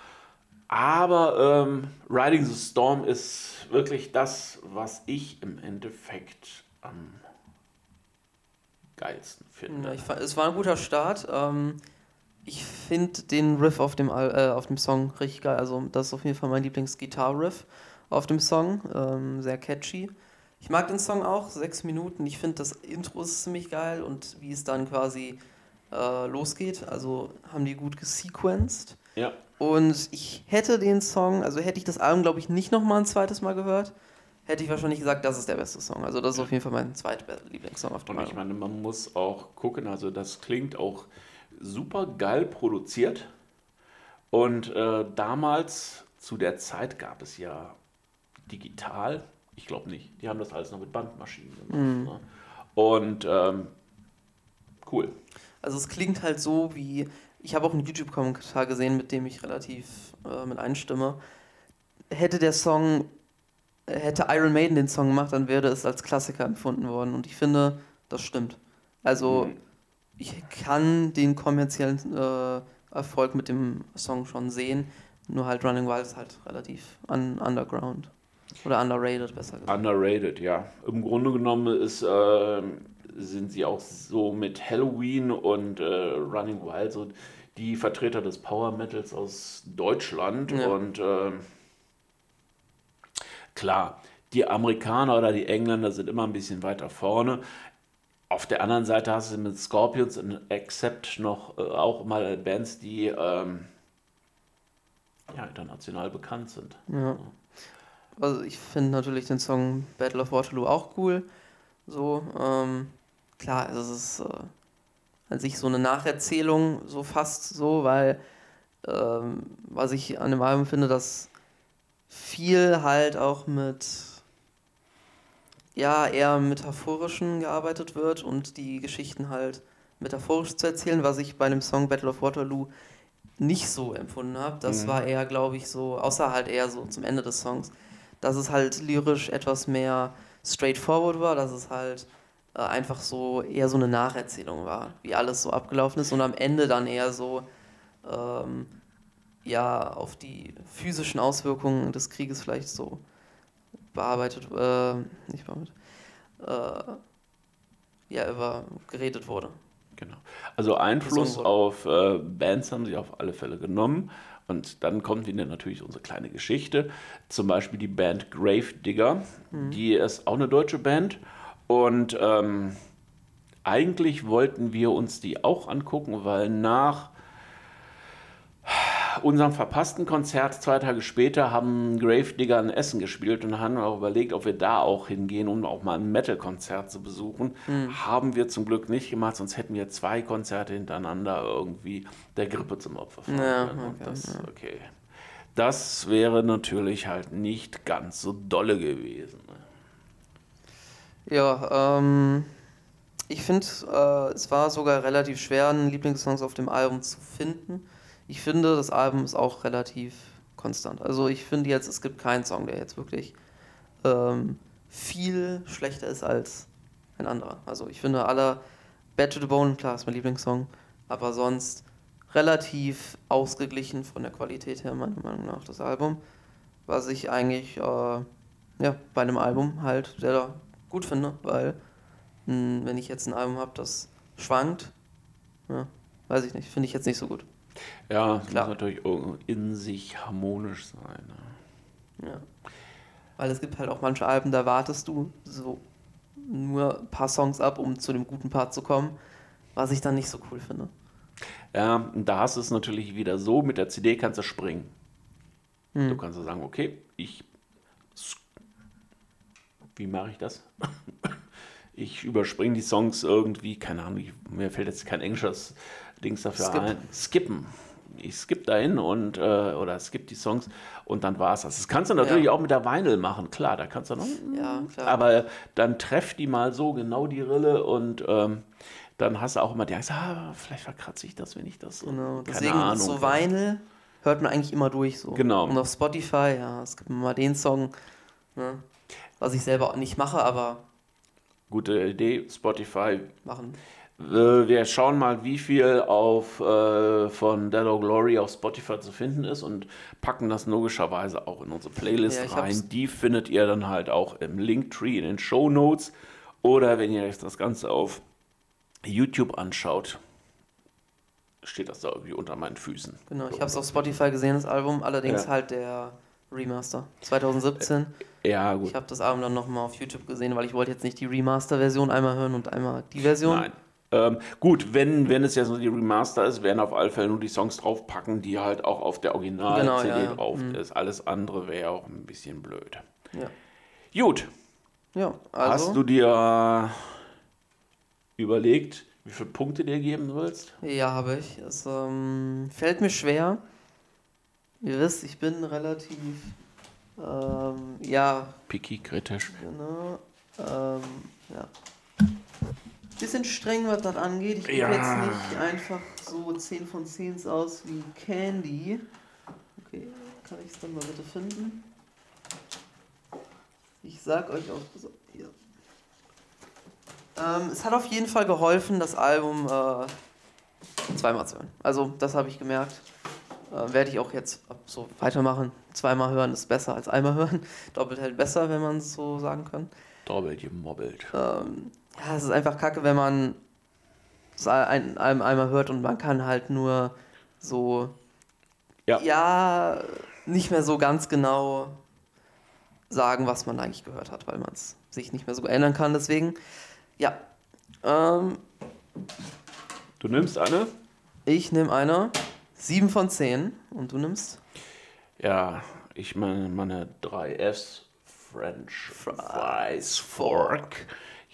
Aber ähm, Riding the Storm ist wirklich das, was ich im Endeffekt am geilsten finde. Ja, ich, es war ein guter Start. Ähm, ich finde den Riff auf dem, äh, auf dem Song richtig geil. Also das ist auf jeden Fall mein Lieblings-Gitarre-Riff auf dem Song. Ähm, sehr catchy. Ich mag den Song auch, sechs Minuten. Ich finde das Intro ist ziemlich geil und wie es dann quasi äh, losgeht. Also haben die gut gesequenced. Ja. Und ich hätte den Song, also hätte ich das Album, glaube ich, nicht nochmal ein zweites Mal gehört, hätte ich wahrscheinlich gesagt, das ist der beste Song. Also das ist auf jeden Fall mein zweiter Lieblingssong auf dem Und Album. ich meine, man muss auch gucken, also das klingt auch super geil produziert. Und äh, damals, zu der Zeit, gab es ja digital, ich glaube nicht, die haben das alles noch mit Bandmaschinen gemacht. Mhm. Ne? Und ähm, cool. Also es klingt halt so wie... Ich habe auch einen YouTube-Kommentar gesehen, mit dem ich relativ äh, mit einstimme. Hätte der Song, hätte Iron Maiden den Song gemacht, dann wäre es als Klassiker empfunden worden. Und ich finde, das stimmt. Also mhm. ich kann den kommerziellen äh, Erfolg mit dem Song schon sehen. Nur halt Running Wild ist halt relativ un- underground. Oder underrated, besser gesagt. Underrated, ja. Im Grunde genommen ist... Äh sind sie auch so mit Halloween und äh, Running Wild so die Vertreter des Power Metals aus Deutschland. Ja. Und äh, klar, die Amerikaner oder die Engländer sind immer ein bisschen weiter vorne. Auf der anderen Seite hast du mit Scorpions und Accept noch äh, auch mal Bands, die ähm, ja, international bekannt sind. Ja. Also ich finde natürlich den Song Battle of Waterloo auch cool. So, ähm, klar, also es ist äh, an sich so eine Nacherzählung, so fast so, weil ähm, was ich an dem Album finde, dass viel halt auch mit, ja, eher metaphorischen gearbeitet wird und die Geschichten halt metaphorisch zu erzählen, was ich bei dem Song Battle of Waterloo nicht so empfunden habe. Das Mhm. war eher, glaube ich, so, außer halt eher so zum Ende des Songs, dass es halt lyrisch etwas mehr straightforward war, dass es halt äh, einfach so eher so eine Nacherzählung war, wie alles so abgelaufen ist und am Ende dann eher so ähm, ja auf die physischen Auswirkungen des Krieges vielleicht so bearbeitet, äh, nicht bearbeitet, äh, ja, über geredet wurde. Genau. Also Einfluss auf äh, Bands haben sie auf alle Fälle genommen. Und dann kommt wieder natürlich unsere kleine Geschichte. Zum Beispiel die Band Gravedigger. Mhm. Die ist auch eine deutsche Band. Und ähm, eigentlich wollten wir uns die auch angucken, weil nach unserem verpassten Konzert zwei Tage später haben Gravedigger in Essen gespielt und haben auch überlegt, ob wir da auch hingehen, um auch mal ein Metal-Konzert zu besuchen. Mhm. Haben wir zum Glück nicht gemacht, sonst hätten wir zwei Konzerte hintereinander irgendwie der Grippe zum Opfer fallen ja, können. Okay, das, ja. okay. Das wäre natürlich halt nicht ganz so dolle gewesen. Ja, ähm, ich finde, äh, es war sogar relativ schwer, einen Lieblingssong auf dem Album zu finden. Ich finde, das Album ist auch relativ konstant. Also ich finde jetzt, es gibt keinen Song, der jetzt wirklich ähm, viel schlechter ist als ein anderer. Also ich finde alle Bad to the Bone, klar, ist mein Lieblingssong, aber sonst relativ ausgeglichen von der Qualität her, meiner Meinung nach, das Album. Was ich eigentlich äh, ja, bei einem Album halt sehr gut finde, weil mh, wenn ich jetzt ein Album habe, das schwankt, ja, weiß ich nicht, finde ich jetzt nicht so gut. Ja, es muss natürlich in sich harmonisch sein. Ne? Ja. Weil es gibt halt auch manche Alben, da wartest du so nur ein paar Songs ab, um zu dem guten Part zu kommen, was ich dann nicht so cool finde. Ja, da hast du es natürlich wieder so, mit der C D kannst du springen. Hm. Du kannst sagen, okay, ich... Wie mache ich das? Ich überspringe die Songs irgendwie, keine Ahnung, ich, mir fällt jetzt kein englisches Dings dafür Skip. ein. Skippen. Ich skippe dahin und, äh, oder skipp die Songs und dann war es das. Das kannst du natürlich ja. auch mit der Vinyl machen, klar, da kannst du noch. Ja, klar. Aber dann treff die mal so genau die Rille und ähm, dann hast du auch immer die Angst, ah, vielleicht verkratze ich das, wenn ich das so. Genau, deswegen Ahnung, so Vinyl hört man eigentlich immer durch so. Genau. Und auf Spotify, ja, skippen wir mal den Song, ne, was ich selber auch nicht mache, aber gute Idee, Spotify. Machen. Wir schauen mal, wie viel auf, äh, von Dead or Glory auf Spotify zu finden ist und packen das logischerweise auch in unsere Playlist ja, rein. Die findet ihr dann halt auch im Linktree in den Shownotes. Oder wenn ihr euch das Ganze auf YouTube anschaut, steht das da irgendwie unter meinen Füßen. Genau, ich habe es auf Spotify gesehen, das Album, allerdings ja. halt der Remaster zwanzig siebzehn. Ja, gut. Ich habe das Album dann nochmal auf YouTube gesehen, weil ich wollte jetzt nicht die Remaster-Version einmal hören und einmal die Version. Nein. Ähm, gut, wenn, wenn es jetzt nur die Remaster ist, werden auf alle Fälle nur die Songs draufpacken, die halt auch auf der Original-C D genau, ja, ja. drauf mhm. ist. Alles andere wäre auch ein bisschen blöd. Ja. Gut. Ja, also hast du dir überlegt, wie viele Punkte dir geben willst? Ja, habe ich. Es ähm, fällt mir schwer. Ihr wisst, ich bin relativ, ähm, ja... Picky, kritisch. Genau. Ähm, ja. Bisschen streng, was das angeht. Ich gebe ja. jetzt nicht einfach so zehn von zehn aus wie Candy. Okay, kann ich es dann mal bitte finden? Ich sag euch auch... So, hier. Ähm, es hat auf jeden Fall geholfen, das Album äh, zweimal zu hören. Also, das habe ich gemerkt. Äh, werde ich auch jetzt so weitermachen. Zweimal hören ist besser als einmal hören. Doppelt hält besser, wenn man es so sagen kann. Doppelt gemobbelt. Ähm, ja, es ist einfach kacke, wenn man es ein, ein, einmal hört und man kann halt nur so, ja. ja, nicht mehr so ganz genau sagen, was man eigentlich gehört hat, weil man es sich nicht mehr so erinnern kann. Deswegen, ja. Ähm, du nimmst eine? Ich nehme eine. sieben von zehn. Und du nimmst? Ja, ich meine meine drei Fs. French Fries Fork.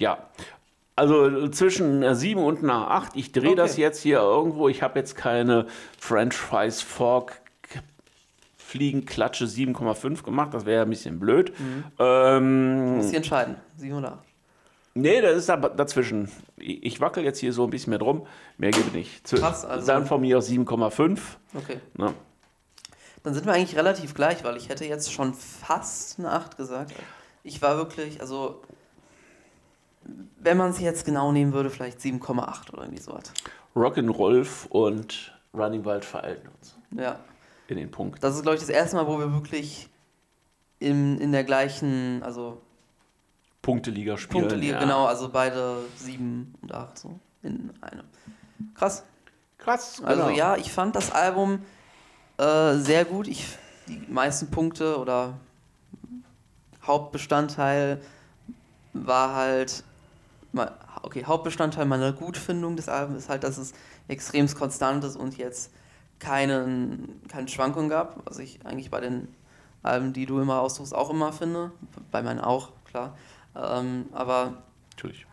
Ja, also zwischen sieben und nach acht. Ich drehe okay. das jetzt hier irgendwo. Ich habe jetzt keine French Fries Fork Fliegenklatsche sieben Komma fünf gemacht. Das wäre ja ein bisschen blöd. Mhm. Ähm, muss ich entscheiden, sieben oder acht? Nee, das ist aber dazwischen. Ich wackel jetzt hier so ein bisschen mehr drum. Mehr gebe ich nicht. Krass, also dann von mir aus sieben Komma fünf. Okay. Na. Dann sind wir eigentlich relativ gleich, weil ich hätte jetzt schon fast eine acht gesagt. Ich war wirklich, also wenn man es jetzt genau nehmen würde, vielleicht sieben Komma acht oder irgendwie sowas. Rock'n'Rolf und Running Wild verhalten uns. Ja. In den Punkten. Das ist, glaube ich, das erste Mal, wo wir wirklich in, in der gleichen, also Punkteliga spielen. Punkteliga, ja. Genau, also beide sieben und acht so in einem. Krass. Krass, genau. Also ja, ich fand das Album äh, sehr gut. Ich, die meisten Punkte oder Hauptbestandteil war halt, okay, Hauptbestandteil meiner Gutfindung des Albums ist halt, dass es extrem konstant ist und jetzt keinen, keine Schwankungen gab, was ich eigentlich bei den Alben, die du immer aussuchst, auch immer finde. Bei meinen auch, klar. Ähm, aber natürlich.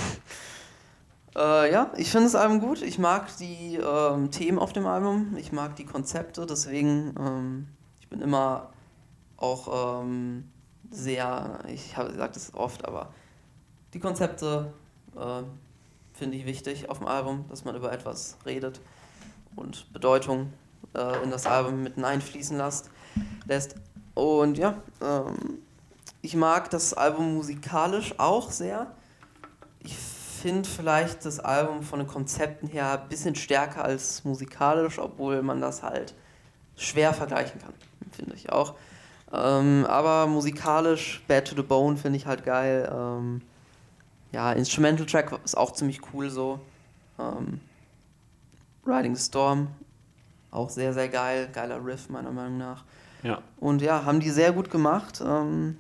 äh, ja, ich finde das Album gut. Ich mag die ähm, Themen auf dem Album. Ich mag die Konzepte. Deswegen, ähm, ich bin immer auch ähm, sehr, ich sage das oft, aber die Konzepte äh, finde ich wichtig auf dem Album, dass man über etwas redet und Bedeutung äh, in das Album mit einfließen lässt. lässt. Und ja, ähm, ich mag das Album musikalisch auch sehr. Ich finde vielleicht das Album von den Konzepten her ein bisschen stärker als musikalisch, obwohl man das halt schwer vergleichen kann, finde ich auch. Ähm, aber musikalisch, Bad to the Bone finde ich halt geil. Ähm, ja, Instrumental Track ist auch ziemlich cool so. Ähm, Riding the Storm, auch sehr, sehr geil. Geiler Riff, meiner Meinung nach. Ja. Und ja, haben die sehr gut gemacht. Ähm,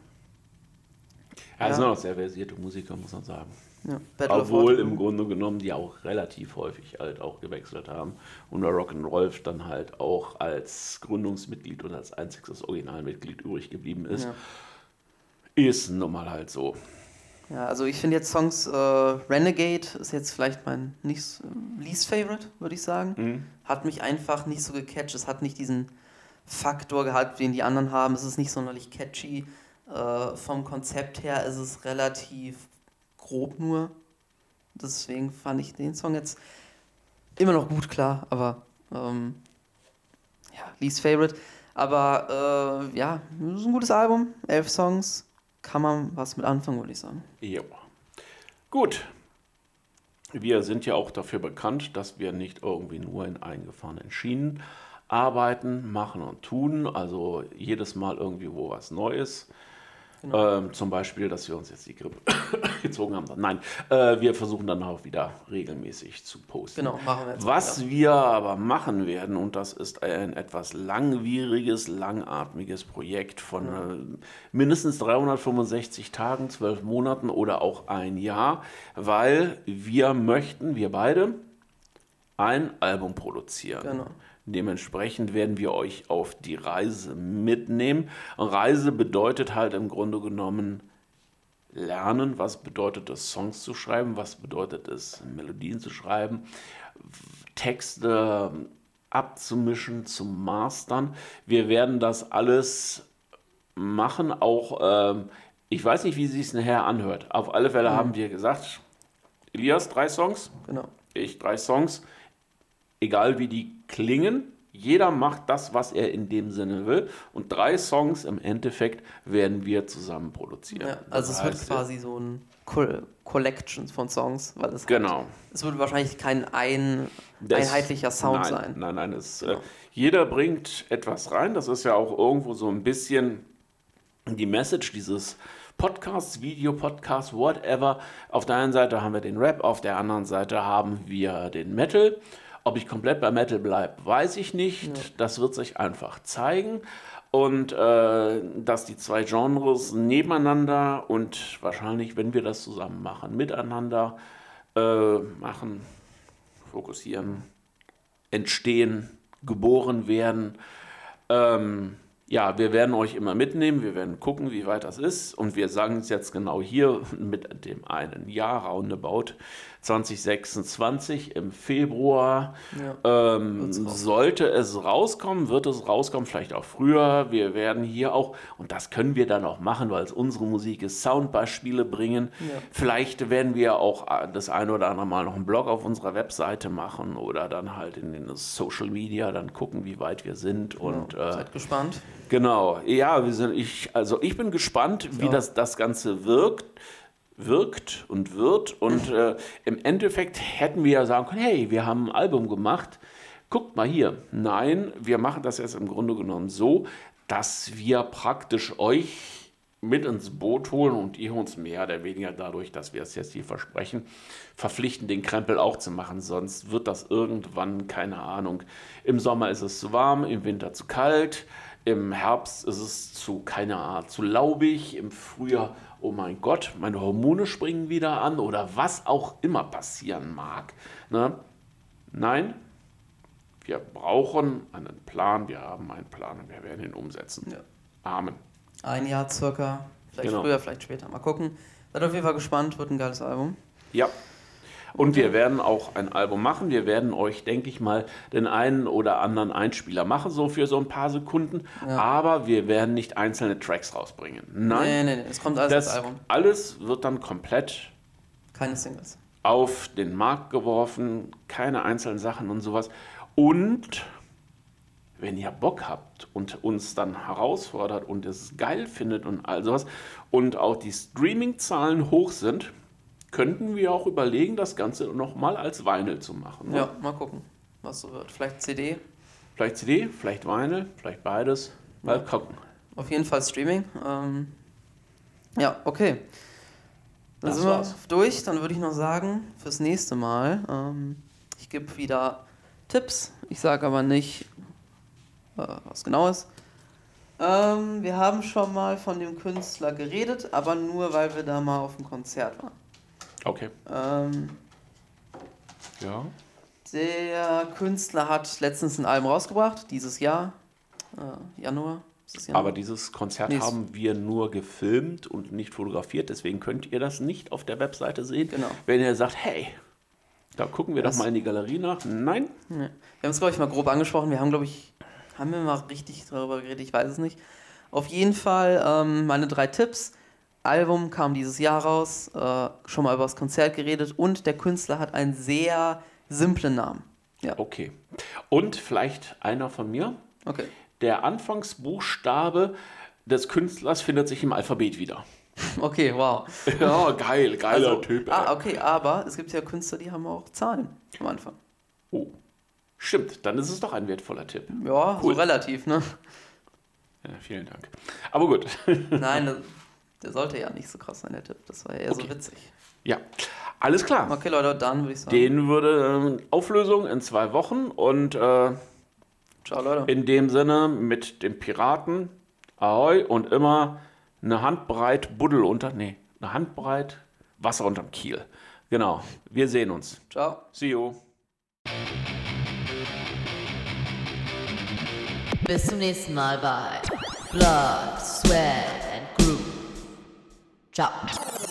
ja, ja. sind auch sehr versierte Musiker, muss man sagen. Ja, Obwohl im Grunde genommen die auch relativ häufig halt auch gewechselt haben. Und der Rock'n'Rolf dann halt auch als Gründungsmitglied und als einziges Originalmitglied übrig geblieben ist. Ja. Ist nun mal halt so. Ja, also ich finde jetzt Songs, äh, Renegade ist jetzt vielleicht mein nicht, least favorite, würde ich sagen. Mhm. Hat mich einfach nicht so gecatcht. Es hat nicht diesen Faktor gehabt, den die anderen haben. Es ist nicht sonderlich catchy. Äh, vom Konzept her ist es relativ grob nur. Deswegen fand ich den Song jetzt immer noch gut, klar, aber ähm, ja, least favorite. Aber äh, ja, es ist ein gutes Album. Elf Songs. Kann man was mit anfangen, würde ich sagen. Ja. Gut. Wir sind ja auch dafür bekannt, dass wir nicht irgendwie nur in eingefahrenen Schienen arbeiten, machen und tun. Also jedes Mal irgendwie wo was Neues. Genau. Ähm, zum Beispiel, dass wir uns jetzt die Grippe gezogen haben. Nein, äh, wir versuchen dann auch wieder regelmäßig zu posten. Genau, machen wir jetzt. Was auch, ja. wir aber machen werden, und das ist ein etwas langwieriges, langatmiges Projekt von ja. äh, mindestens dreihundertfünfundsechzig Tagen, zwölf Monaten oder auch ein Jahr, weil wir möchten, wir beide, ein Album produzieren. Genau. Dementsprechend werden wir euch auf die Reise mitnehmen. Reise bedeutet halt im Grunde genommen lernen, was bedeutet es, Songs zu schreiben, was bedeutet es, Melodien zu schreiben, Texte abzumischen, zu mastern. Wir werden das alles machen, auch, ähm, ich weiß nicht, wie es sich nachher anhört. Auf alle Fälle mhm. haben wir gesagt, Elias, drei Songs, genau. ich drei Songs. Egal wie die klingen, jeder macht das, was er in dem Sinne will. Und drei Songs im Endeffekt werden wir zusammen produzieren. Ja, also das es heißt, wird quasi so ein Collection von Songs, weil es genau. Halt, es wird wahrscheinlich kein ein, das, einheitlicher Sound nein, sein. Nein, nein, es, genau. äh, jeder bringt etwas rein. Das ist ja auch irgendwo so ein bisschen die Message dieses Podcasts, Video, Podcast, whatever. Auf der einen Seite haben wir den Rap, auf der anderen Seite haben wir den Metal. Ob ich komplett bei Metal bleibe, weiß ich nicht. Ja. Das wird sich einfach zeigen. Und äh, dass die zwei Genres nebeneinander und wahrscheinlich, wenn wir das zusammen machen, miteinander äh, machen, fokussieren, entstehen, geboren werden, ähm, Ja, wir werden euch immer mitnehmen, wir werden gucken, wie weit das ist und wir sagen es jetzt genau hier mit dem einen Jahr roundabout zwanzig sechsundzwanzig im Februar. Ja, ähm, sollte es rauskommen, wird es rauskommen, vielleicht auch früher. Wir werden hier auch, und das können wir dann auch machen, weil es unsere Musik ist, Soundbeispiele bringen. Ja. Vielleicht werden wir auch das eine oder andere Mal noch einen Blog auf unserer Webseite machen oder dann halt in den Social Media dann gucken, wie weit wir sind. Und, ja, seid äh, gespannt. Genau, ja, wir sind, ich, also ich bin gespannt, wie ja. das, das Ganze wirkt. wirkt und wird und äh, im Endeffekt hätten wir ja sagen können, hey, wir haben ein Album gemacht, guckt mal hier. Nein, wir machen das jetzt im Grunde genommen so, dass wir praktisch euch mit ins Boot holen und ihr uns mehr oder weniger dadurch, dass wir es jetzt hier versprechen, verpflichten, den Krempel auch zu machen. Sonst wird das irgendwann, keine Ahnung, im Sommer ist es zu warm, im Winter zu kalt, im Herbst ist es zu, keine Ahnung, zu laubig, im Frühjahr, oh mein Gott, meine Hormone springen wieder an oder was auch immer passieren mag. Ne? Nein, wir brauchen einen Plan, wir haben einen Plan und wir werden ihn umsetzen. Ja. Amen. Ein Jahr circa, vielleicht genau. früher, vielleicht später, mal gucken. Seid auf jeden Fall gespannt, wird ein geiles Album. Ja. Und wir werden auch ein Album machen. Wir werden euch, denke ich mal, den einen oder anderen Einspieler machen, so für so ein paar Sekunden. Ja. Aber wir werden nicht einzelne Tracks rausbringen. Nein, nee, nee, nee. Es kommt alles das als Album. Alles wird dann komplett keine Singles auf den Markt geworfen, keine einzelnen Sachen und sowas. Und wenn ihr Bock habt und uns dann herausfordert und es geil findet und all sowas und auch die Streaming-Zahlen hoch sind, könnten wir auch überlegen, das Ganze nochmal als Vinyl zu machen. Ne? Ja, mal gucken, was so wird. Vielleicht C D? Vielleicht C D, vielleicht Vinyl, vielleicht beides. Mal ja. gucken. Auf jeden Fall Streaming. Ähm, ja, okay. Dann das sind war's. wir durch. Dann würde ich noch sagen, fürs nächste Mal, ähm, ich gebe wieder Tipps. Ich sage aber nicht, äh, was genau ist. Ähm, wir haben schon mal von dem Künstler geredet, aber nur, weil wir da mal auf dem Konzert waren. Okay. Ähm, ja. Der Künstler hat letztens ein Album rausgebracht, dieses Jahr, äh, Januar. Ist Januar. Aber dieses Konzert nee, haben wir nur gefilmt und nicht fotografiert, deswegen könnt ihr das nicht auf der Webseite sehen. Genau. Wenn ihr sagt, hey, da gucken wir das doch mal in die Galerie nach. Nein. Ja. Wir haben es, glaube ich, mal grob angesprochen. Wir haben, glaube ich, haben wir mal richtig darüber geredet, ich weiß es nicht. Auf jeden Fall ähm, meine drei Tipps. Album kam dieses Jahr raus, äh, schon mal über das Konzert geredet und der Künstler hat einen sehr simplen Namen. Ja. Okay. Und vielleicht einer von mir. Okay. Der Anfangsbuchstabe des Künstlers findet sich im Alphabet wieder. Okay, wow. Ja, geil, geiler also, Typ. Ey. Ah, okay, aber es gibt ja Künstler, die haben auch Zahlen am Anfang. Oh, stimmt, dann ist es doch ein wertvoller Tipp. Ja, cool. So relativ, ne? Ja, vielen Dank. Aber gut. Nein, das, der sollte ja nicht so krass sein, der Tipp. Das war ja eher okay. so witzig. Ja, alles klar. Okay, Leute, dann würde ich sagen. Den würde äh, Auflösung in zwei Wochen und äh, ciao, Leute. In dem Sinne mit dem Piraten, Ahoi und immer eine Handbreit Buddel unter, nee, eine Handbreit Wasser unterm Kiel. Genau, wir sehen uns. Ciao. See you. Bis zum nächsten Mal bei Blood, Sweat and Groove. Ciao.